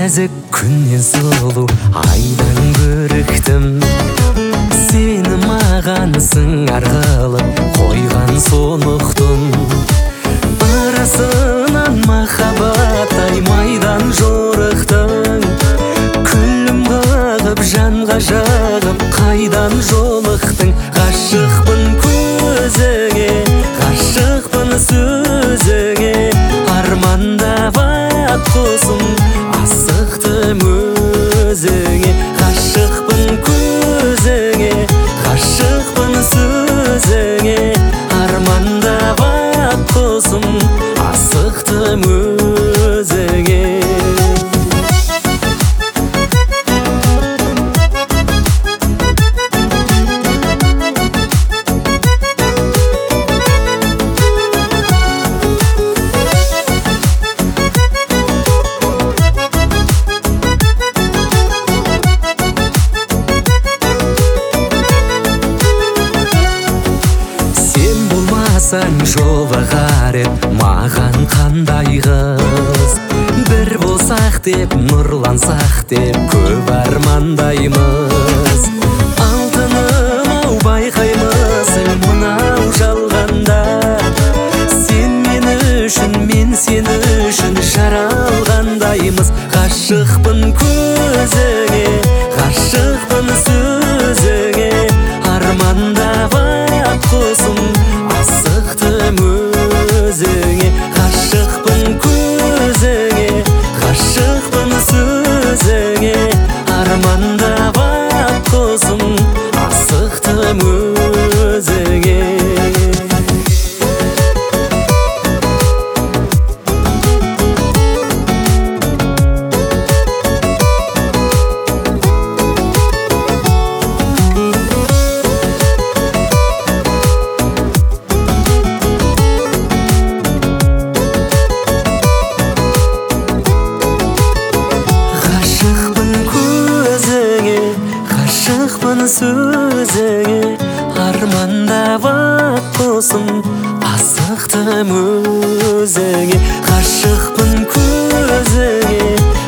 нәзік күннен сұлу айдан көріктім. Сені мағанысың арғылып қойған сонықтың. Арасынан махаббат аймайдан жорықтың. Күлім қағып жанға жағып қайдан жолықтың. Ғашықпын көзіңе, ғашықпын сөзіңе, армандап ат қосым асықтым өзіңе. Ғашықпын көзіңе, ғашықпын сөзіңе, армандап ат қосым асықтым өзіңе. Сен жолығар ед маған қандай қыз. Бір болсақ деп, нұрлансақ деп, көп армандаймыз. Алтыным-ау, байқаймысың мынау жалғанда. Сен мен үшін, мен сен үшін жаралғандаймыз. Ғашықпын көзіңе, ғашықпын сөзіңе, армандап ат қосым асықтым өзіңе. Ғашықпын көзіңе, ғашықпын сөзіңе, армандап ат қосым асықтым өзіңе. Ғашықпын сөзіңе, армандап ат қосым асықтым өзіңе. Ғашықпын көзіңе,